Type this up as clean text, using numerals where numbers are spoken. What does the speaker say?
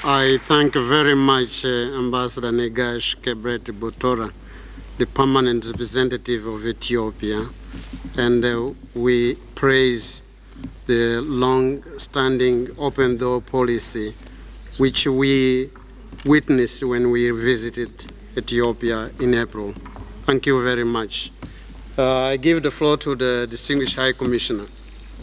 I thank very much Ambassador Negash Kebret Butora, the permanent representative of Ethiopia, and we praise the long-standing open door policy which we witnessed when we visited Ethiopia in April. Thank you very much. I give the floor to the Distinguished High Commissioner.